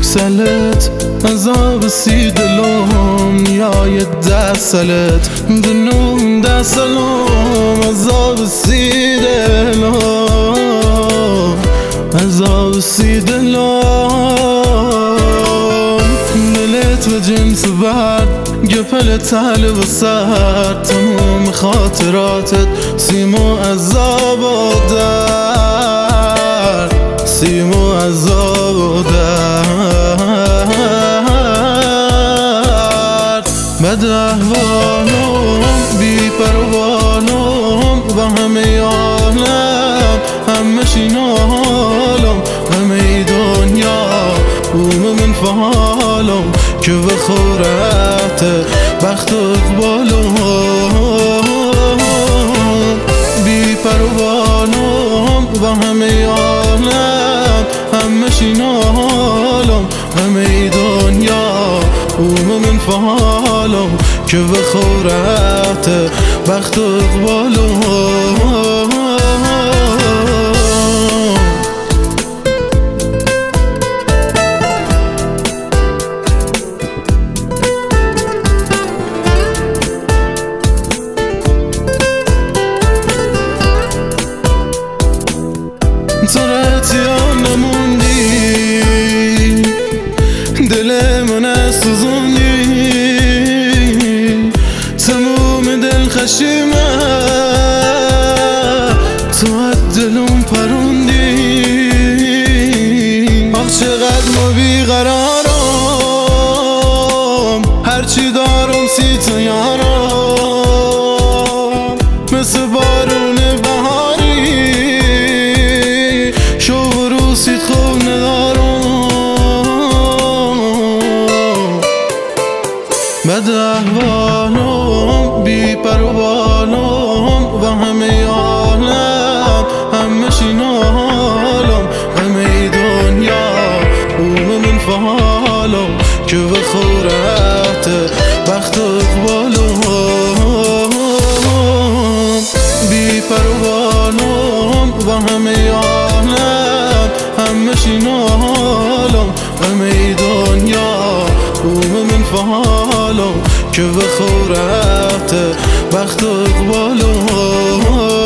سلت عذاب سی دلم نیای ده سلت دنوم ده سلم عذاب سی دلم عذاب سی دلم دلت و جنس بعد گپل تل و سر تموم خاطراتت سیمو عذاب و درد سیمو عذاب و درد بد احوالم بی پروانم و همه عالم همه شینالم همه دنیا من فعالم که به خورت بخت و اقبالم بی پروانم و همه عالم همه شینالم همه دنیا من فعالم که به خورت بخت و اقبالم تو رتیان نموندی دل من سوزوندی تموم دل خشیمه تو از دلم پروندی آخ چقدر ما بیقرارم هرچی دارم سی تو یارم مثل بارون بهاری شو روسید خوب ندارم بد احوالم بی پروانم و همه عالم همه شینالم همه دنیا من فعالم که به خورت بخت و اقبالم بی پروانم و همه عالم همه شینالم همه دنیا من فعالم که به خورت بخت و اقبالم